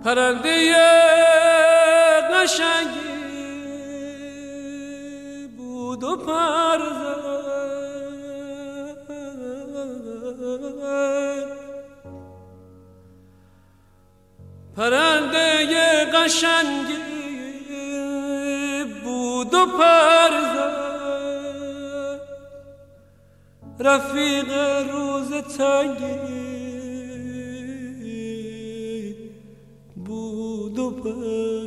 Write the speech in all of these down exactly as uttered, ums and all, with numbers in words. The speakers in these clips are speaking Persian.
پرنده قشنگی بود و پر زد، پرنده قشنگی بود و پر زد، رفیق روز تنگی بود و پر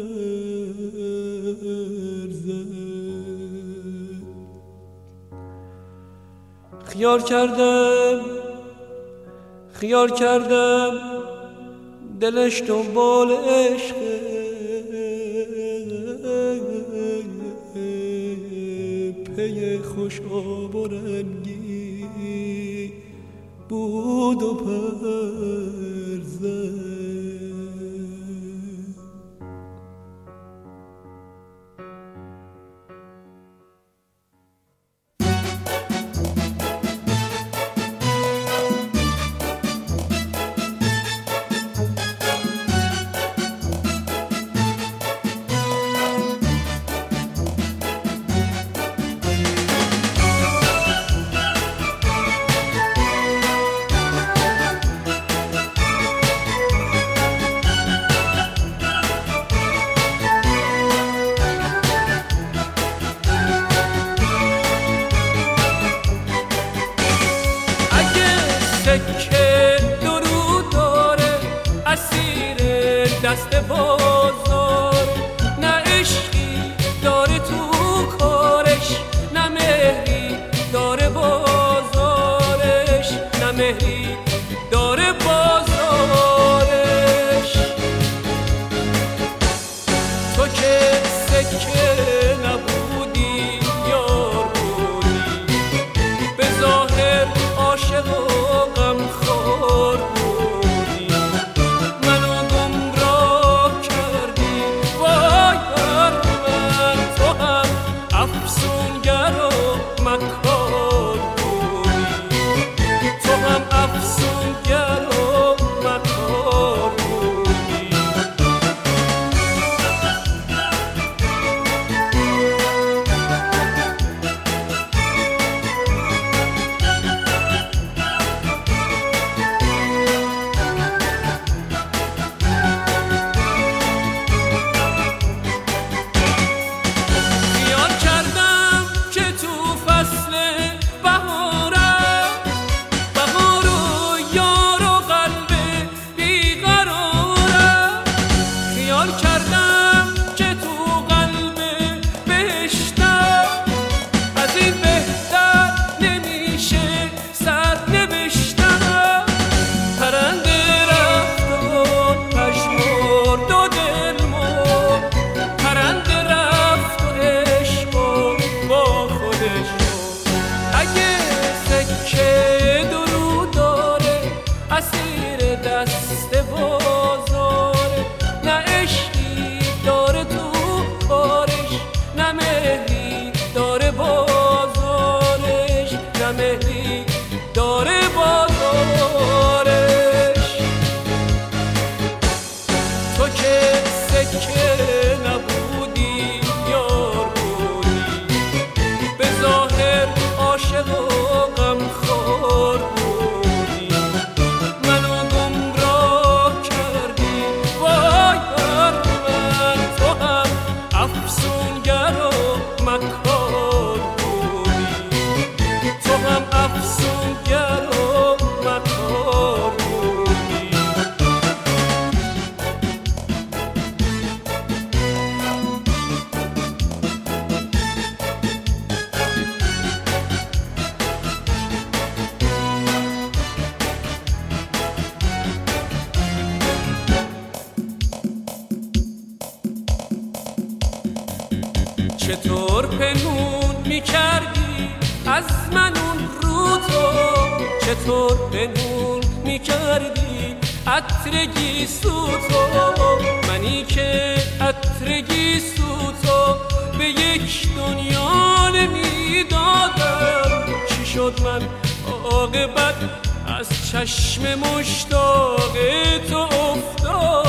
زد. خیال کردم خیال کردم دلش دنبال عشق، پی خوش آب و رنگی بود و پر زد. که درود داره اسیر دست بازار، نه عشقی داره تو کارش، نه مهری داره بازارش، نه مهری داره بازارش. تو که سکه نبودی یار بودی، به ظاهر عاشق و غمخوار بودی، منو گمراه کردی وای بر من. تو هم افسونگر و مکار بودی، تو هم افسونگر و مکار بودی. چطور پنهون میکردی از من اون رو تو، چطور پنهون میکردی عطرگی سو تو، منی که عطرگی سو تو به یک دنیا نمیدادم. چی شد من عاقبت از چشم مشتاق تو افتاد؟